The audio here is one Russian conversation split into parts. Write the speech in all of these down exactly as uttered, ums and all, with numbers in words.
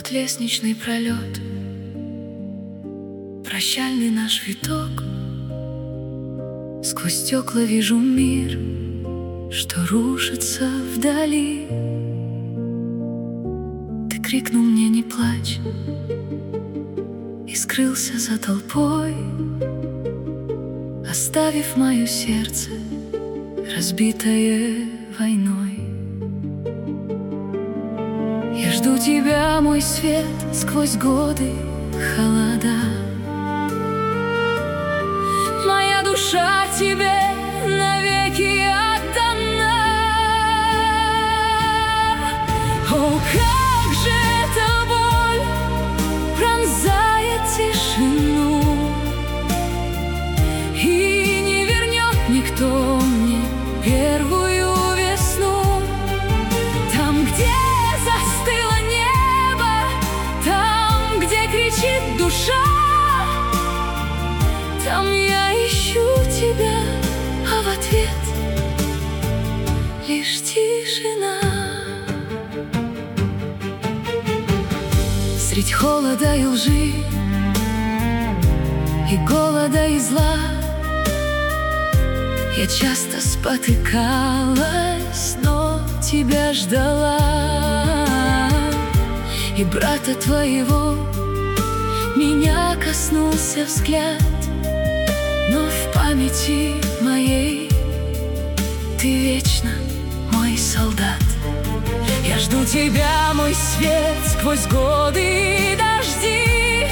Вот лестничный пролет, прощальный наш виток. Сквозь стекла вижу мир, что рушится вдали. Ты крикнул мне: не плачь, и скрылся за толпой, оставив мое сердце, разбитое войной. Я жду тебя, мой свет, сквозь годы холода. Моя душа тебе навеки отдана. О, как же эта боль пронзает тишину, и не вернет никто мне первую весну. Там, где застыло небо, там, где кричит душа, там я ищу тебя, а в ответ лишь тишина. Средь холода и лжи, и голода, и зла я часто спотыкалась, но тебя ждала. И брата твоего меня коснулся взгляд, но в памяти моей ты вечно мой солдат. Я жду тебя, мой свет, сквозь годы и дожди,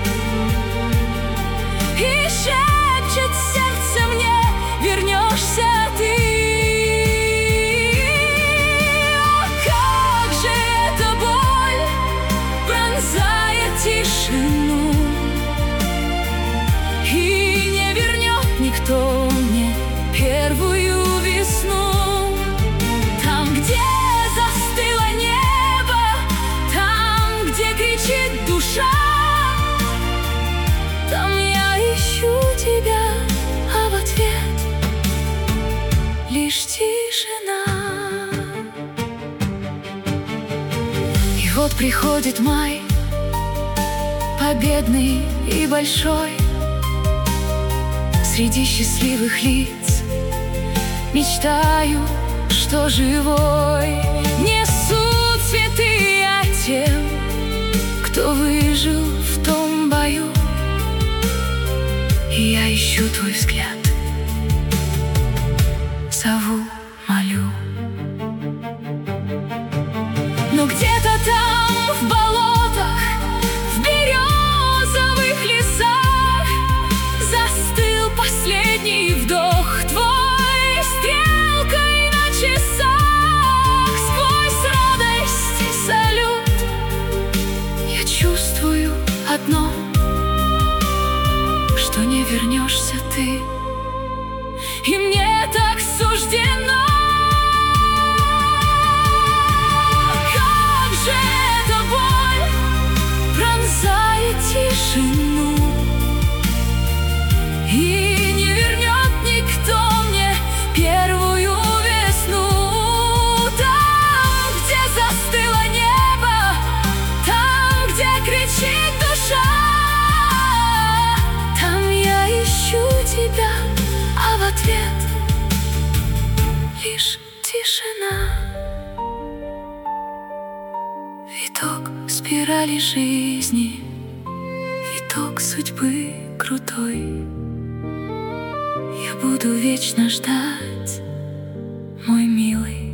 и шепчет сердце мне: вернешься ты. О, как же эта боль пронзает тишину, и не вернет никто мне первую весну. Там, где застыло небо, там, где кричит душа, там я ищу тебя, а в ответ лишь тишина. И вот приходит май, победный и большой. Среди счастливых лиц мечтаю, что живой. Несу цветы я тем, кто выжил в том бою. И я ищу твой взгляд, зову, молю. Но где-то там, в болотах, в березовых лесах, застыл последний вдох твой, стрелкой на часах. Сквозь радость и салют я чувствую одно, что не вернешься ты, и мне так суждено. Как же эта боль пронзает тишину, и не вернет никто мне первую весну. Там, где застыло небо, там, где кричит душа, там я ищу тебя, а в ответ лишь тишина. Виток спирали жизни, виток судьбы крутой. Я буду вечно ждать, мой милый.